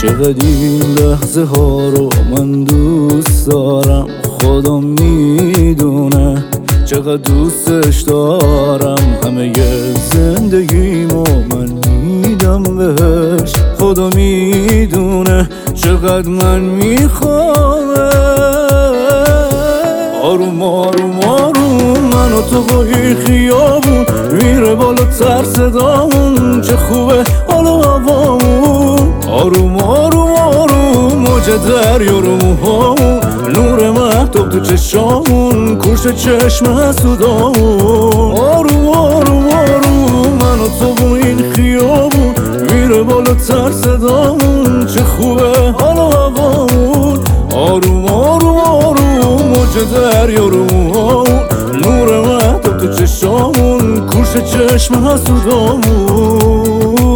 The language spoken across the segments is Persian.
چقدر این لحظه ها رو من دوست دارم، خدا میدونه چقدر دوستش دارم. همه زندگیمو من میدم بهش، خدا میدونه چقدر من میخوام. آروم آروم آروم من و تو با این خیابون، میره بالا تر صدامون، چه خوبه حالا هوامون. آروم آروم آروم موج دریا رو موهامون، نور مهتاب تو چشامون، کورش چشم حسودامون. آروم آروم آروم من و تو با این خیابون، میره بالا تر صدامون، چه خوبه حالا هوامون. آروم آروم آروم موج دریا رو موهامون، نور مهتاب تو چشامون، کورش چشم حسودامون.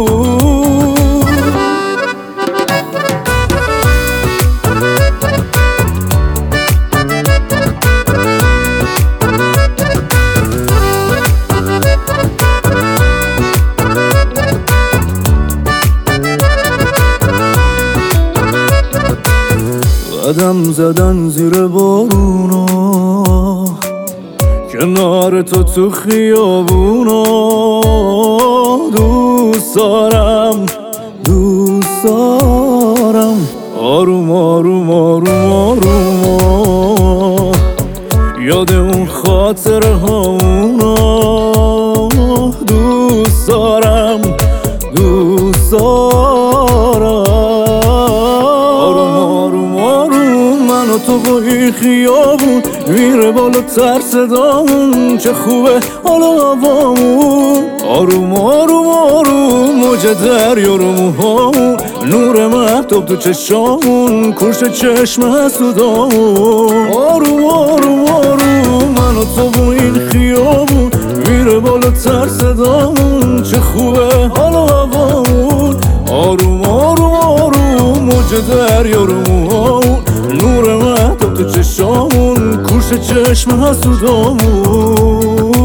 قدم زدن زیر بارونا، کنار تو خیابونا. دوست دارم دوست دارم. آروم آروم آروم آروم یاد اون خاطره هامونا. دوست دارم دوست دارم. من و تو با این خیابون، میره بالا تر صدامون، چه خوبه حالا هوامون. آروم آروم آروم موج دریا رو موهامون، نور مهتاب تو چشامون، کورش چشم حسودامون. آروم آروم آروم من و تو با این خیابون، میره بالا تر صدامون، چه خوبه حالا هوامون. آروم آروم آروم موج دریا رو موهامون، نور مهتاب تو چشامون، کورش چشم حسودامون.